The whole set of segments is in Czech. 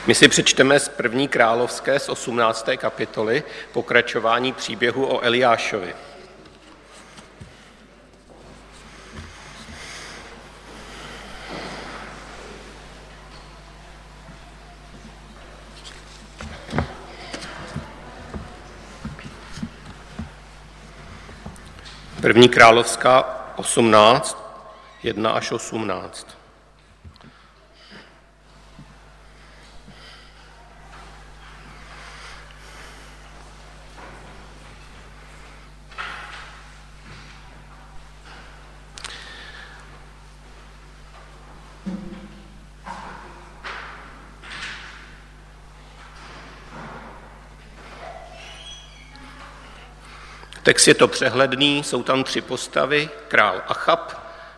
My si přečteme z 1. královské z 18. kapitoly pokračování příběhu o Eliášovi. První královská 18, 1 až 18. Text je to přehledný, jsou tam 3 postavy, král Achab,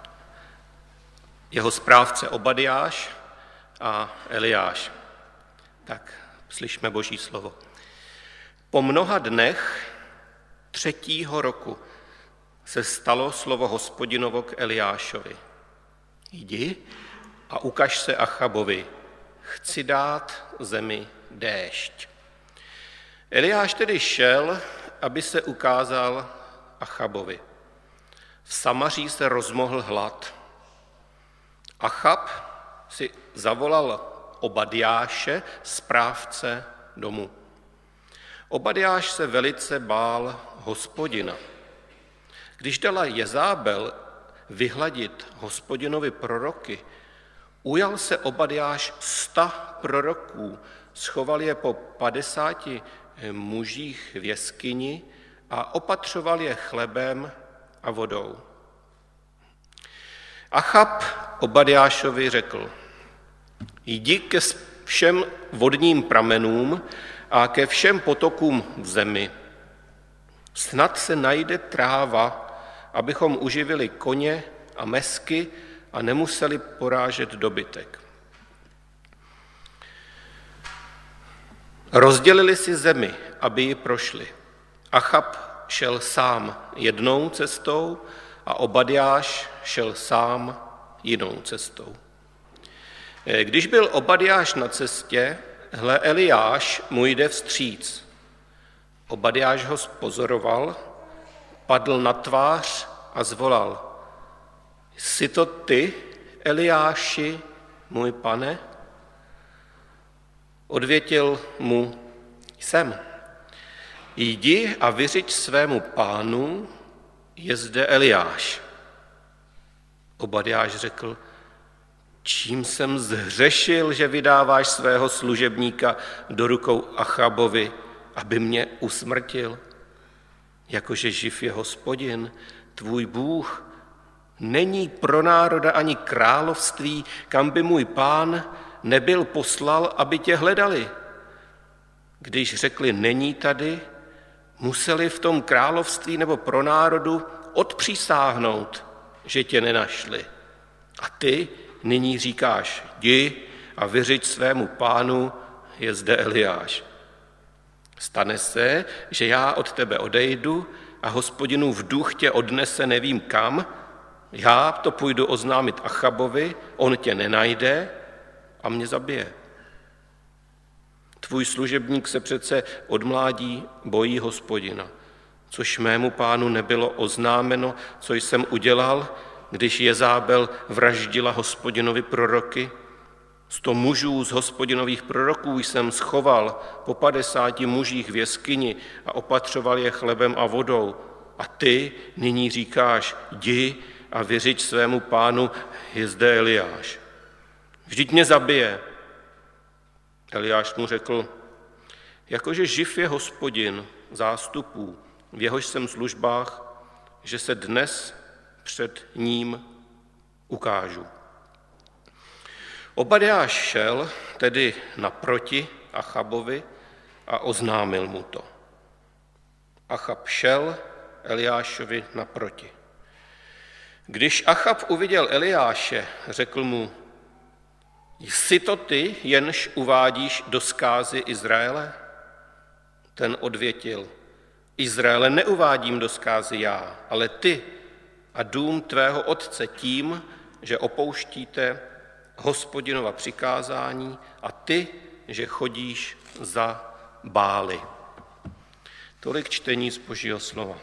jeho správce Obadiáš a Eliáš. Tak slyšme Boží slovo. Po mnoha dnech 3. roku se stalo slovo Hospodinovo k Eliášovi. Jdi a ukaž se Achabovi, chci dát zemi déšť. Eliáš tedy šel, aby se ukázal Achabovi. V Samaří se rozmohl hlad. Achab si zavolal Obadiáše, správce domu. Obadiáš se velice bál Hospodina. Když dala Jezábel vyhladit Hospodinovi proroky, ujal se Obadiáš 100 proroků, schoval je po 50 mužích v jeskyni a opatřoval je chlebem a vodou. Achab Obadiášovi řekl, jdi ke všem vodním pramenům a ke všem potokům v zemi. Snad se najde tráva, abychom uživili koně a mesky a nemuseli porážet dobytek. Rozdělili si zemi, aby ji prošli. Achab šel sám jednou cestou a Obadiáš šel sám jinou cestou. Když byl Obadiáš na cestě, hle, Eliáš mu jde vstříc. Obadiáš ho pozoroval, padl na tvář a zvolal, jsi to ty, Eliáši, můj pane? Odvětil mu, jsem. Jdi a vyřiď svému pánu, je zde Eliáš. Obadiáš řekl, čím jsem zhřešil, že vydáváš svého služebníka do rukou Achabovi, aby mě usmrtil? Jakože živ je Hospodin, tvůj Bůh, není pro národa ani království, kam by můj pán nebyl poslal, aby tě hledali. Když řekli, není tady, museli v tom království nebo pro národu odpřísáhnout, že tě nenašli. A ty nyní říkáš, jdi a vyřiď svému pánu, je zde Eliáš. Stane se, že já od tebe odejdu a Hospodinův duch tě odnese nevím kam, já to půjdu oznámit Achabovi, on tě nenajde a mě zabije. Tvůj služebník se přece od mládí bojí Hospodina, což mému pánu nebylo oznámeno, co jsem udělal, když Jezábel vraždila Hospodinovi proroky. 100 mužů z Hospodinových proroků jsem schoval po 50 mužích v jeskyni a opatřoval je chlebem a vodou. A ty nyní říkáš, jdi a vyřiď svému pánu, je zde Eliáš. Vždyť mě zabije. Eliáš mu řekl, jakože živ je Hospodin zástupů, v jehož jsem službách, že se dnes před ním ukážu. Obadiáš šel tedy naproti Achabovi a oznámil mu to. Achab šel Eliášovi naproti. Když Achab uviděl Eliáše, řekl mu, jsi to ty, jenž uvádíš do zkázy Izraele? Ten odvětil, Izraele neuvádím do zkázy já, ale ty a dům tvého otce tím, že opouštíte Hospodinova přikázání a ty že chodíš za Bály. Tolik čtení z Božího slova.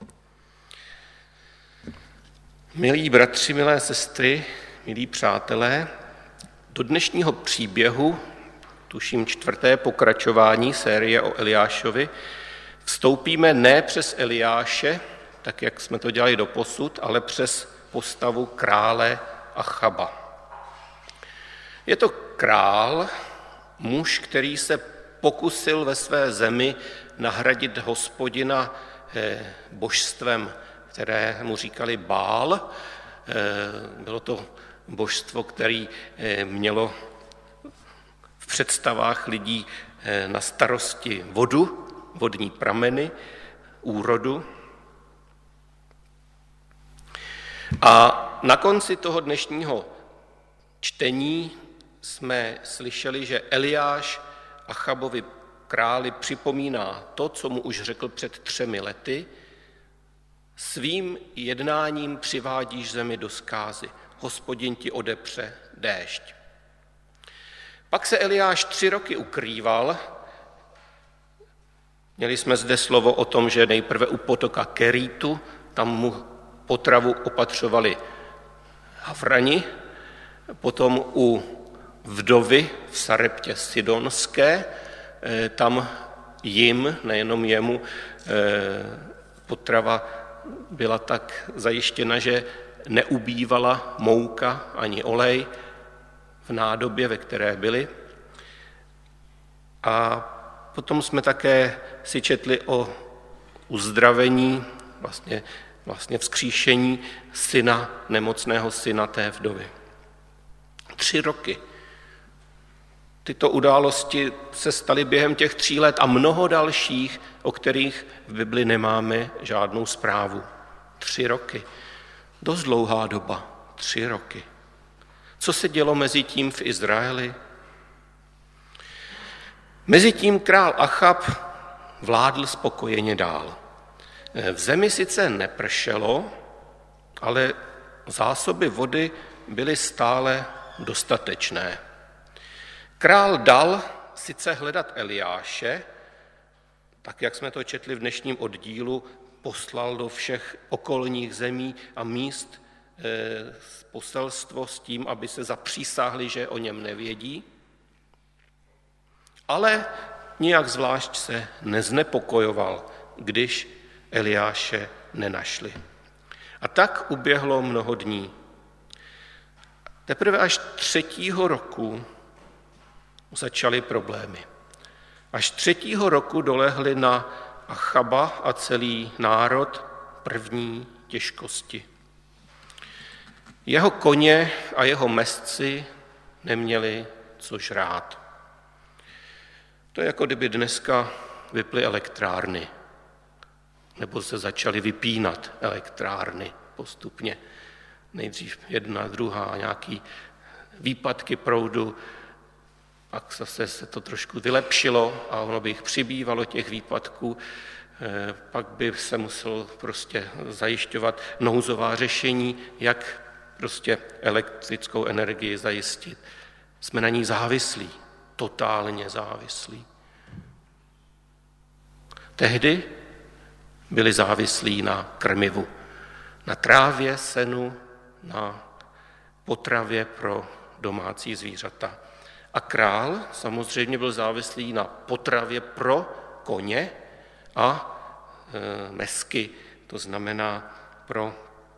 Milí bratři, milé sestry, milí přátelé, do dnešního příběhu, tuším 4. pokračování série o Eliášovi, vstoupíme ne přes Eliáše, tak jak jsme to dělali doposud, ale přes postavu krále Achaba. Je to král, muž, který se pokusil ve své zemi nahradit Hospodina božstvem, které mu říkali Bál. Bylo to božstvo, které mělo v představách lidí na starosti vodu, vodní prameny, úrodu. A na konci toho dnešního čtení jsme slyšeli, že Eliáš Achabovi králi připomíná to, co mu už řekl před 3 lety. Svým jednáním přivádíš zemi do zkázy. Hospodin ti odepře déšť. Pak se Eliáš 3 roky ukrýval. Měli jsme zde slovo o tom, že nejprve u potoka Kerítu, tam mu potravu opatřovali Havrani, potom u vdovy v Sareptě Sidonské, tam jim, nejenom jemu, potrava byla tak zajištěna, že neubývala mouka ani olej v nádobě, ve které byli. A potom jsme také si četli o uzdravení, vlastně vzkříšení syna, nemocného syna té vdovy. 3 roky. Tyto události se staly během těch 3 let a mnoho dalších, o kterých v Bibli nemáme žádnou zprávu. 3 roky. Dost dlouhá doba. 3 roky. Co se dělo mezi tím v Izraeli? Mezitím král Achab vládl spokojeně dál. V zemi sice nepršelo, ale zásoby vody byly stále dostatečné. Král dal sice hledat Eliáše, tak jak jsme to četli v dnešním oddílu, poslal do všech okolních zemí a míst poselstvo s tím, aby se zapřísáhli, že o něm nevědí, ale nijak zvlášť se neznepokojoval, když Eliáše nenašli. A tak uběhlo mnoho dní. Teprve až 3. roku začaly problémy. Až 3. roku dolehly na Achaba a celý národ první těžkosti. Jeho koně a jeho mezci neměli co žrát. To je jako kdyby dneska vyply elektrárny, nebo se začaly vypínat elektrárny postupně. Nejdřív jedna, druhá, nějaký výpadky proudu, pak zase se to trošku vylepšilo a ono by jich přibývalo těch výpadků, pak by se muselo prostě zajišťovat nouzová řešení, jak prostě elektrickou energii zajistit. Jsme na ní závislí, totálně závislí. Tehdy byli závislí na krmivu, na trávě, senu, na potravě pro domácí zvířata. A král samozřejmě byl závislý na potravě pro koně a mesky, to znamená pro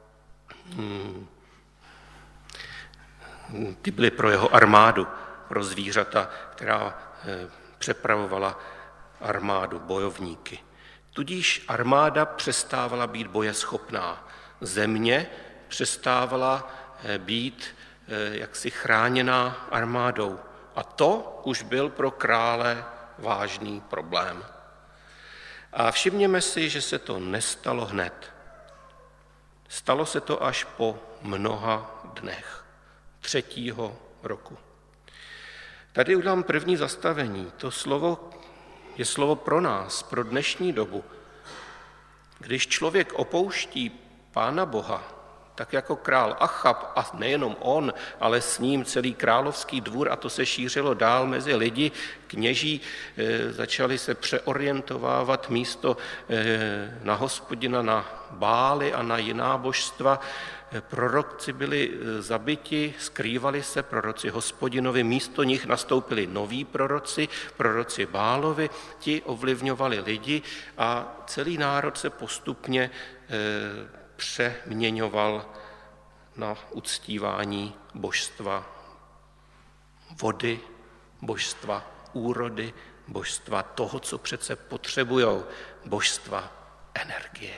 ty byly pro jeho armádu, pro zvířata, která přepravovala armádu, bojovníky. Tudíž armáda přestávala být bojeschopná. Země přestávala být jaksi chráněná armádou. A to už byl pro krále vážný problém. A všimněme si, že se to nestalo hned. Stalo se to až po mnoha dnech, 3. roku. Tady udělám první zastavení. To slovo je slovo pro nás, pro dnešní dobu. Když člověk opouští Pána Boha, Tak jako král Achab, a nejenom on, ale s ním celý královský dvůr, a to se šířilo dál mezi lidi, kněží začali se přeorientovávat místo na Hospodina, na Bály a na jiná božstva. Proroci byli zabiti, skrývali se proroci Hospodinovi, místo nich nastoupili noví proroci Bálovi, ti ovlivňovali lidi a celý národ se postupně přeměňoval na uctívání božstva vody, božstva úrody, božstva toho, co přece potřebujou, božstva energie.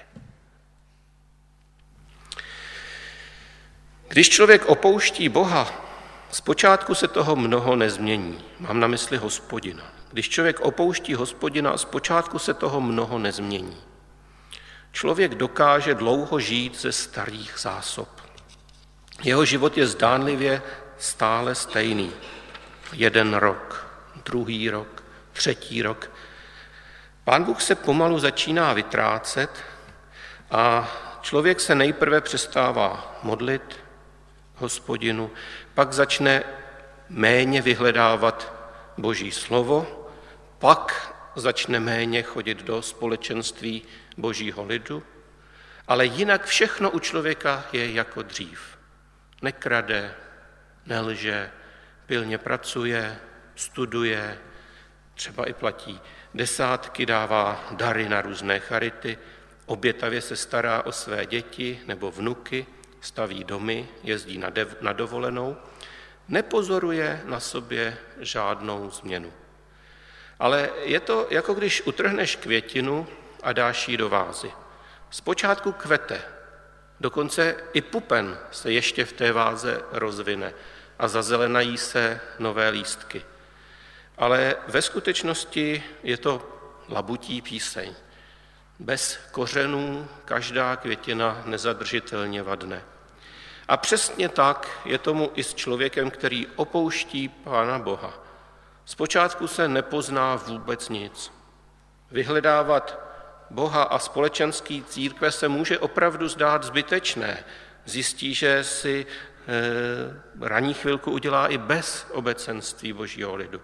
Když člověk opouští Boha, zpočátku se toho mnoho nezmění. Mám na mysli Hospodina. Když člověk opouští Hospodina, zpočátku se toho mnoho nezmění. Člověk dokáže dlouho žít ze starých zásob. Jeho život je zdánlivě stále stejný. 1 rok, 2. rok, 3. rok. Pán Bůh se pomalu začíná vytrácet a člověk se nejprve přestává modlit Hospodinu, pak začne méně vyhledávat Boží slovo, pak začne méně chodit do společenství Božího lidu, ale jinak všechno u člověka je jako dřív. Nekrade, nelže, pilně pracuje, studuje, třeba i platí desátky, dává dary na různé charity, obětavě se stará o své děti nebo vnuky, staví domy, jezdí na dovolenou, nepozoruje na sobě žádnou změnu. Ale je to, jako když utrhneš květinu a dáš ji do vázy. Zpočátku kvete, dokonce i pupen se ještě v té váze rozvine a zazelenají se nové lístky. Ale ve skutečnosti je to labutí píseň. Bez kořenů každá květina nezadržitelně vadne. A přesně tak je tomu i s člověkem, který opouští Pána Boha. Zpočátku se nepozná vůbec nic. Vyhledávat Boha a společenský církve se může opravdu zdát zbytečné. Zjistí, že si ranní chvilku udělá i bez obecenství Božího lidu.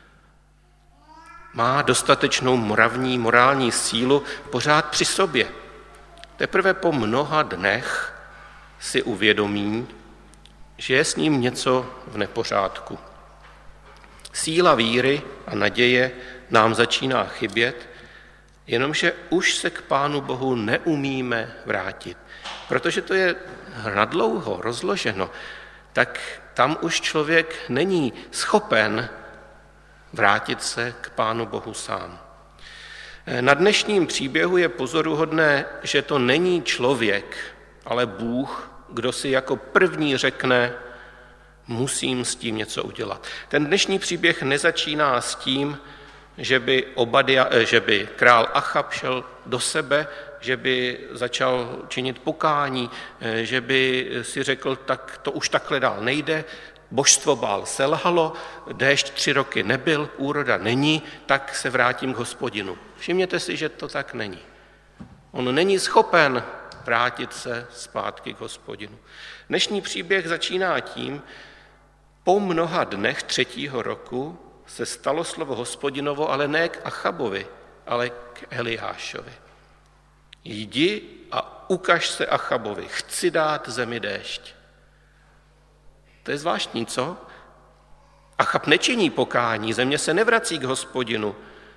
Má dostatečnou morální sílu pořád při sobě. Teprve po mnoha dnech si uvědomí, že je s ním něco v nepořádku. Síla víry a naděje nám začíná chybět, jenomže už se k Pánu Bohu neumíme vrátit. Protože to je nadlouho rozloženo, tak tam už člověk není schopen vrátit se k Pánu Bohu sám. Na dnešním příběhu je pozoruhodné, že to není člověk, ale Bůh, kdo si jako první řekne, musím s tím něco udělat. Ten dnešní příběh nezačíná s tím, že by král Achab šel do sebe, že by začal činit pokání, že by si řekl, tak to už takhle dál nejde, božstvo Bál selhalo, déšť 3 roky nebyl, úroda není, tak se vrátím k Hospodinu. Všimněte si, že to tak není. On není schopen vrátit se zpátky k Hospodinu. Dnešní příběh začíná tím, po mnoha dnech 3. roku se stalo slovo Hospodinovo, ale ne k Achabovi, ale k Eliášovi. Jdi a ukaž se Achabovi, chci dát zemi déšť. To je zvláštní, co? Achab nečiní pokání, země se nevrací k Hospodinu.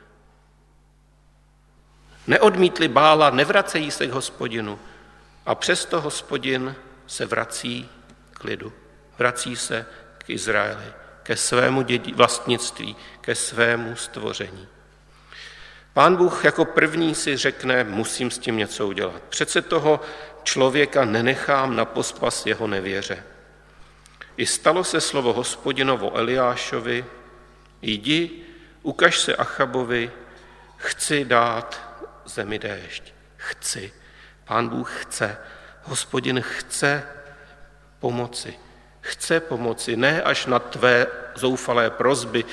Neodmítli Bála, nevracejí se k Hospodinu. A přesto Hospodin se vrací k lidu. Vrací se k Izraeli, ke svému vlastnictví, ke svému stvoření. Pán Bůh jako první si řekne, musím s tím něco udělat. Přece toho člověka nenechám na pospas jeho nevěře. I stalo se slovo Hospodinovo Eliášovi, jdi, ukaž se Achabovi, chci dát zemi déšť. Chci. Pán Bůh chce. Hospodin chce pomoci. Chce pomoci, ne až na tvé zoufalé prosby,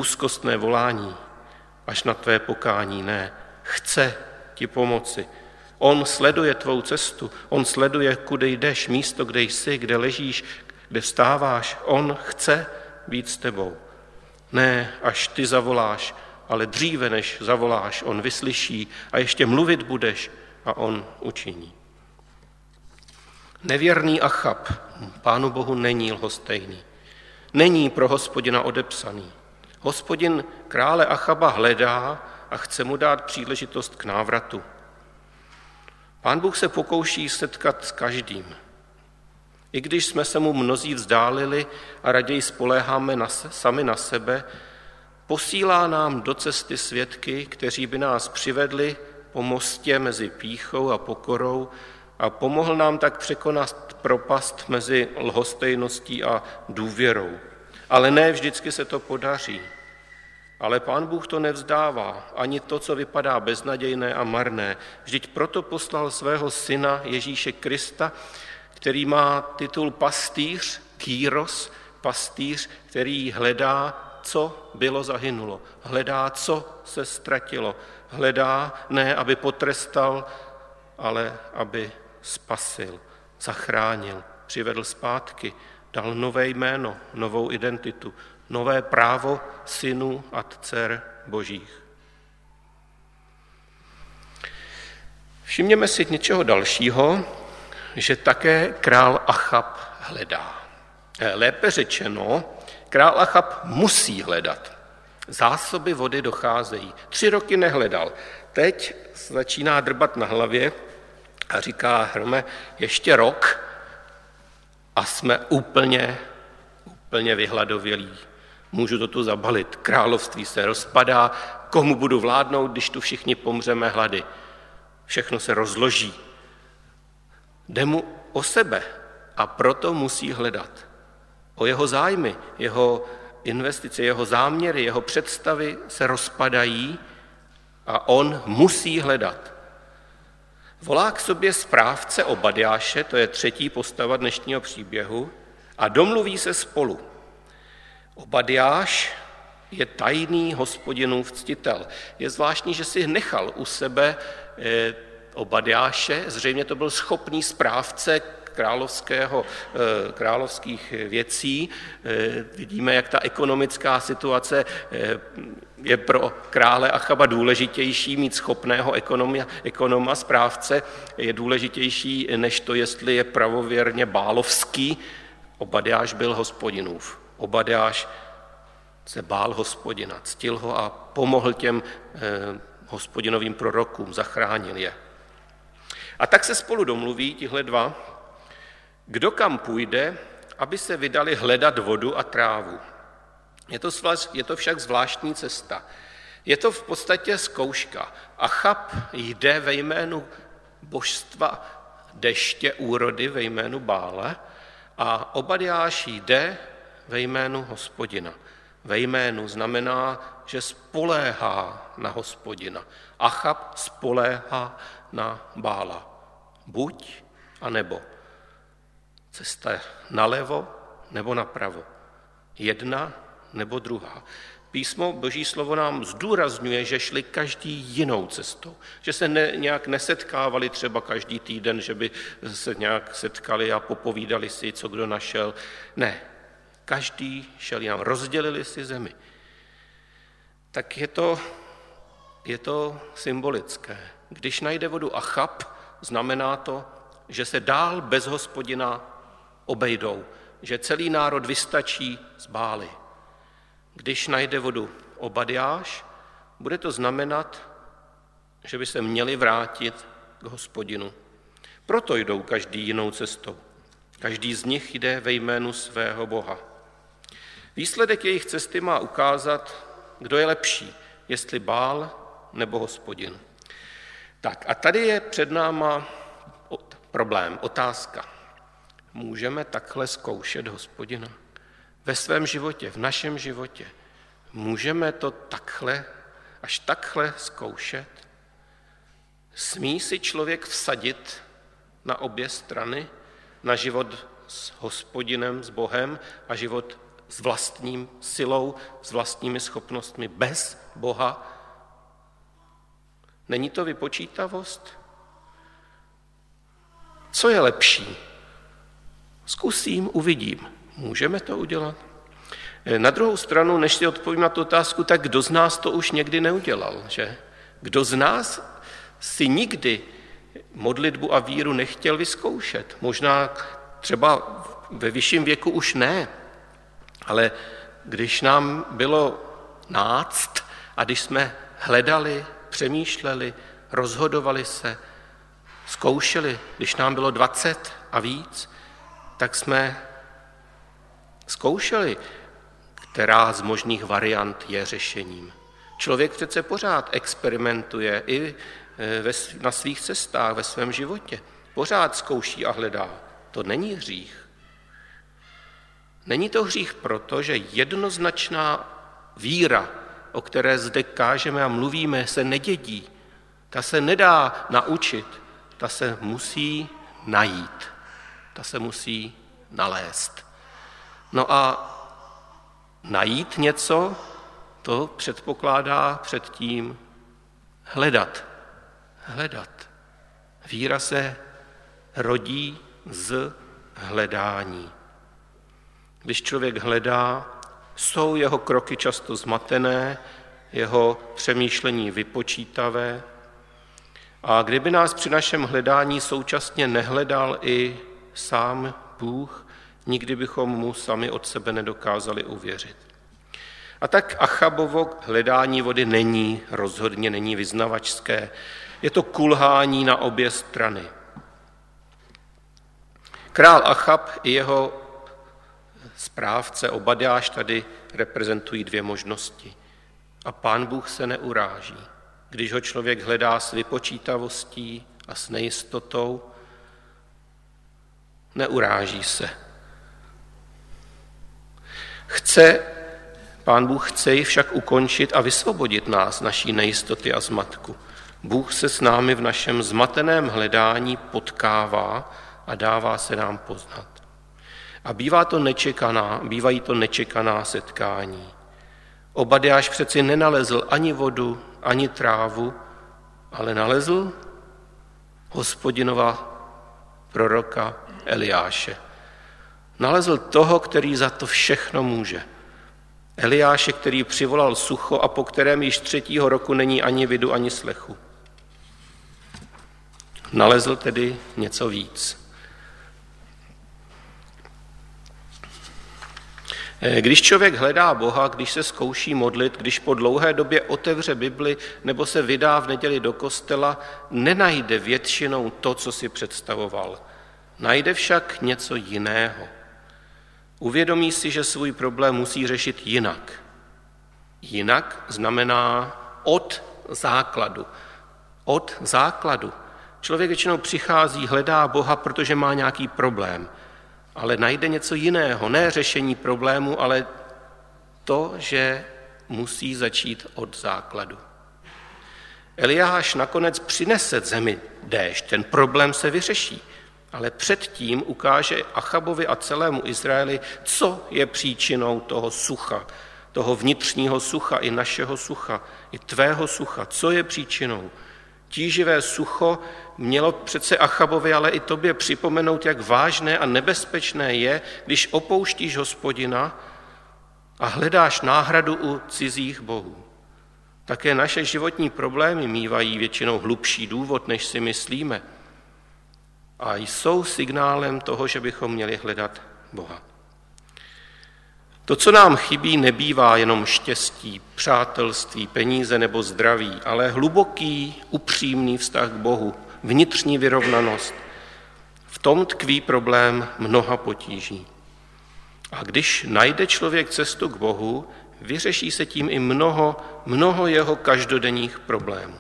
úzkostné volání, až na tvé pokání, ne. Chce ti pomoci. On sleduje tvou cestu, on sleduje, kudy jdeš, místo, kde jsi, kde ležíš, kde vstáváš. On chce být s tebou. Ne, až ty zavoláš, ale dříve, než zavoláš, on vyslyší a ještě mluvit budeš a on učiní. Nevěrný Achab Pánu Bohu není lhostejný. Není pro Hospodina odepsaný. Hospodin krále Achaba hledá a chce mu dát příležitost k návratu. Pán Bůh se pokouší setkat s každým. I když jsme se mu mnozí vzdálili a raději spoléháme sami na sebe, posílá nám do cesty svědky, kteří by nás přivedli po mostě mezi pýchou a pokorou a pomohl nám tak překonat propast mezi lhostejností a důvěrou. Ale ne vždycky se to podaří. Ale Pán Bůh to nevzdává, ani to, co vypadá beznadějné a marné. Vždyť proto poslal svého syna Ježíše Krista, který má titul pastýř, kýros, pastýř, který hledá, co bylo zahynulo. Hledá, co se ztratilo. Hledá ne, aby potrestal, ale aby spasil, zachránil, přivedl zpátky, dal nové jméno, novou identitu, nové právo synů a dcer božích. Všimněme si něčeho dalšího, že také král Achab hledá. Lépe řečeno, král Achab musí hledat. Zásoby vody docházejí. 3 roky nehledal. Teď začíná drbat na hlavě a říká: Hrome, ještě rok a jsme úplně vyhladovělí. Můžu to tu zabalit. Království se rozpadá. Komu budu vládnout, když tu všichni pomřeme hlady? Všechno se rozloží. Jde mu o sebe a proto musí hledat. O jeho zájmy, jeho investice, jeho záměry, jeho představy se rozpadají a on musí hledat. Volá k sobě správce Obadjáše, to je 3. postava dnešního příběhu, a domluví se spolu. Obadjáš je tajný Hospodinův ctitel. Je zvláštní, že si nechal u sebe Obadjáše, zřejmě to byl schopný správce královských věcí. Vidíme, jak ta ekonomická situace je pro krále Achaba důležitější, mít schopného ekonoma, správce je důležitější, než to, jestli je pravověrně bálovský. Obadjáš byl Hospodinův. Obadjáš se bál Hospodina, ctil ho a pomohl těm Hospodinovým prorokům, zachránil je. A tak se spolu domluví tihle dva, kdo kam půjde, aby se vydali hledat vodu a trávu. Je to však zvláštní cesta. Je to v podstatě zkouška. Achab jde ve jménu božstva deště, úrody, ve jménu Bále, a Obadjáš jde ve jménu Hospodina. Ve jménu znamená, že spoléhá na Hospodina. Achab spoléhá na Bála. Buď a nebo. Cesta nalevo nebo napravo. Jedna nebo druhá. Písmo, Boží slovo nám zdůrazňuje, že šli každý jinou cestou. Že se nějak nesetkávali třeba každý týden, že by se nějak setkali a popovídali si, co kdo našel. Ne, každý šel jinam, rozdělili si zemi. Tak je to symbolické. Když najde vodu Achab, znamená to, že se dál bez Hospodina obejdou, že celý národ vystačí z Bály. Když najde vodu Obadjáš, bude to znamenat, že by se měli vrátit k Hospodinu. Proto jdou každý jinou cestou. Každý z nich jde ve jménu svého Boha. Výsledek jejich cesty má ukázat, kdo je lepší, jestli Bál nebo Hospodin. Tak a tady je před náma problém, otázka. Můžeme takhle zkoušet Hospodina? Ve svém životě, v našem životě. Můžeme to až takhle zkoušet? Smí si člověk vsadit na obě strany, na život s Hospodinem, s Bohem a život s vlastním silou, s vlastními schopnostmi bez Boha? Není to vypočítavost? Co je lepší? Zkusím, uvidím. Můžeme to udělat? Na druhou stranu, než si odpovím na tu otázku, tak kdo z nás to už někdy neudělal, že? Kdo z nás si nikdy modlitbu a víru nechtěl vyzkoušet? Možná třeba ve vyšším věku už ne, ale když nám bylo náct a když jsme hledali, přemýšleli, rozhodovali se, zkoušeli, když nám bylo 20 a víc, tak jsme zkoušeli, která z možných variant je řešením. Člověk přece pořád experimentuje i na svých cestách, ve svém životě. Pořád zkouší a hledá. To není hřích. Není to hřích proto, že jednoznačná víra, o které zde kážeme a mluvíme, se nedědí. Ta se nedá naučit, ta se musí najít, ta se musí nalézt. No a najít něco, to předpokládá předtím hledat. Hledat. Víra se rodí z hledání. Když člověk hledá, jsou jeho kroky často zmatené, jeho přemýšlení vypočítavé. A kdyby nás při našem hledání současně nehledal i sám Bůh, nikdy bychom mu sami od sebe nedokázali uvěřit. A tak Achabovo hledání vody rozhodně není vyznavačské. Je to kulhání na obě strany. Král Achab i jeho správce Obadjáš tady reprezentují dvě možnosti. A Pán Bůh se neuráží. Když ho člověk hledá s vypočítavostí a s nejistotou, neuráží se. Pán Bůh chce ji však ukončit a vysvobodit nás naší nejistoty a zmatku. Bůh se s námi v našem zmateném hledání potkává a dává se nám poznat. A bývají to nečekaná setkání. Obadjáš přeci nenalezl ani vodu, ani trávu, ale nalezl Hospodinova proroka Eliáše. Nalezl toho, který za to všechno může. Eliáše, který přivolal sucho a po kterém již 3. roku není ani vidu, ani slechu. Nalezl tedy něco víc. Když člověk hledá Boha, když se zkouší modlit, když po dlouhé době otevře Bibli nebo se vydá v neděli do kostela, nenajde většinou to, co si představoval. Najde však něco jiného. Uvědomí si, že svůj problém musí řešit jinak. Jinak znamená od základu. Od základu. Člověk většinou přichází, hledá Boha, protože má nějaký problém, ale najde něco jiného, ne řešení problému, ale to, že musí začít od základu. Eliáš nakonec přinese zemi déšť, ten problém se vyřeší, ale předtím ukáže Achabovi a celému Izraeli, co je příčinou toho sucha, toho vnitřního sucha i našeho sucha, i tvého sucha, co je příčinou. Tíživé sucho mělo přece Achabovi, ale i tobě připomenout, jak vážné a nebezpečné je, když opouštíš Hospodina a hledáš náhradu u cizích bohů. Také naše životní problémy mívají většinou hlubší důvod, než si myslíme. A jsou signálem toho, že bychom měli hledat Boha. To, co nám chybí, nebývá jenom štěstí, přátelství, peníze nebo zdraví, ale hluboký, upřímný vztah k Bohu, vnitřní vyrovnanost. V tom tkví problém mnoha potíží. A když najde člověk cestu k Bohu, vyřeší se tím i mnoho jeho každodenních problémů.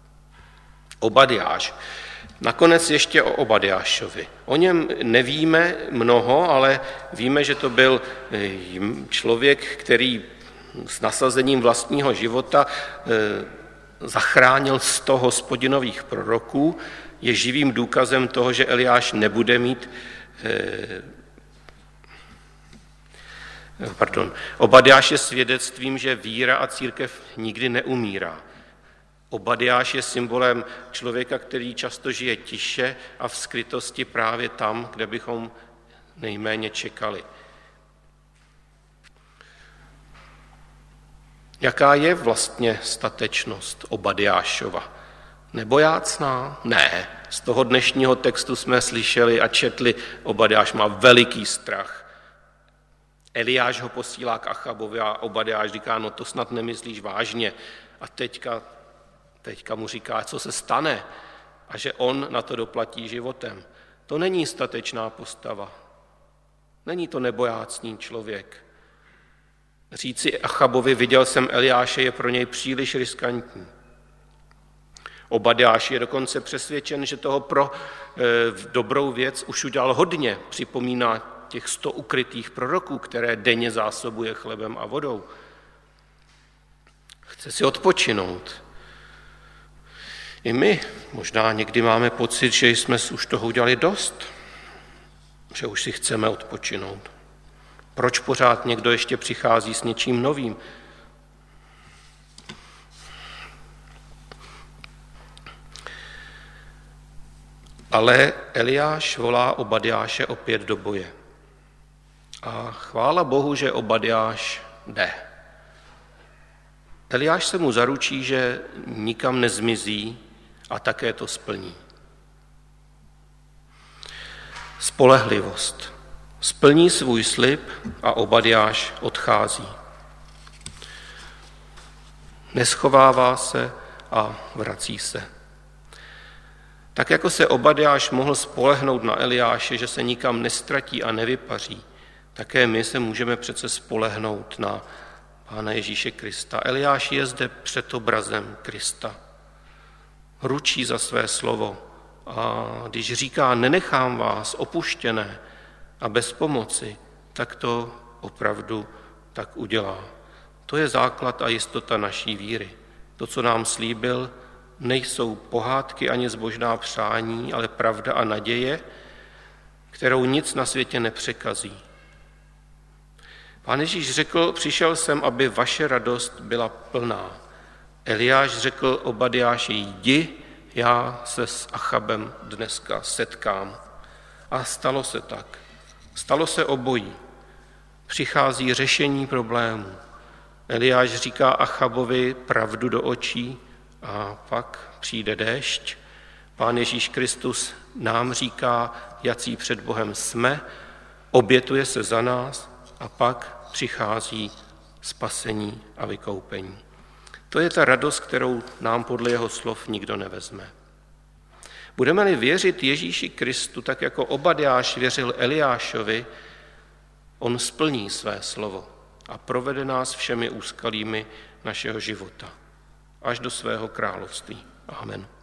Obadjáš. Nakonec ještě o Obadjášovi. O něm nevíme mnoho, ale víme, že to byl člověk, který s nasazením vlastního života zachránil 100 Hospodinových proroků, je živým důkazem toho, že Eliáš nebude mít Obadjáš je svědectvím, že víra a církev nikdy neumírá. Obadiáš je symbolem člověka, který často žije tiše a v skrytosti právě tam, kde bychom nejméně čekali. Jaká je vlastně statečnost Obadiášova? Nebojácná? Ne. Z toho dnešního textu jsme slyšeli a četli, Obadiáš má veliký strach. Eliáš ho posílá k Achabovi a Obadiáš říká, no to snad nemyslíš vážně. A teďka mu říká, co se stane a že on na to doplatí životem. To není statečná postava. Není to nebojácný člověk. Říci Achabovi, viděl jsem Eliáše, je pro něj příliš riskantní. Obadiáš je dokonce přesvědčen, že toho pro dobrou věc už udělal hodně. Připomíná těch 100 ukrytých proroků, které denně zásobuje chlebem a vodou. Chce si odpočinout. I my možná někdy máme pocit, že jsme už toho udělali dost, že už si chceme odpočinout. Proč pořád někdo ještě přichází s něčím novým? Ale Eliáš volá Obadiáše opět do boje. A chvála Bohu, že Obadiáš jde. Eliáš se mu zaručí, že nikam nezmizí a také to splní. Spolehlivost. Splní svůj slib a Obadiáš odchází. Neschovává se a vrací se. Tak jako se Obadiáš mohl spolehnout na Eliáše, že se nikam nestratí a nevypaří, také my se můžeme přece spolehnout na Pána Ježíše Krista. Eliáš je zde před obrazem Krista. Ručí za své slovo a když říká, nenechám vás opuštěné a bez pomoci, tak to opravdu tak udělá. To je základ a jistota naší víry. To, co nám slíbil, nejsou pohádky ani zbožná přání, ale pravda a naděje, kterou nic na světě nepřekazí. Pán Ježíš řekl, přišel jsem, aby vaše radost byla plná. Eliáš řekl Obadiáši, jdi, já se s Achabem dneska setkám. A stalo se tak. Stalo se obojí. Přichází řešení problémů. Eliáš říká Achabovi pravdu do očí a pak přijde déšť. Pán Ježíš Kristus nám říká, jací před Bohem jsme, obětuje se za nás a pak přichází spasení a vykoupení. To je ta radost, kterou nám podle jeho slov nikdo nevezme. Budeme-li věřit Ježíši Kristu, tak jako Obadiáš věřil Eliášovi, on splní své slovo a provede nás všemi úskalími našeho života až do svého království. Amen.